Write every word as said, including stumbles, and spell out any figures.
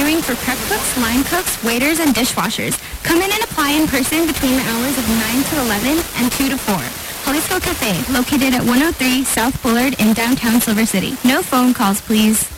hiring for prep cooks, line cooks, waiters, and dishwashers. Come in and apply in person between the hours of nine to eleven and two to four. Jalisco Cafe, located at one oh three South Bullard in downtown Silver City. No phone calls, please.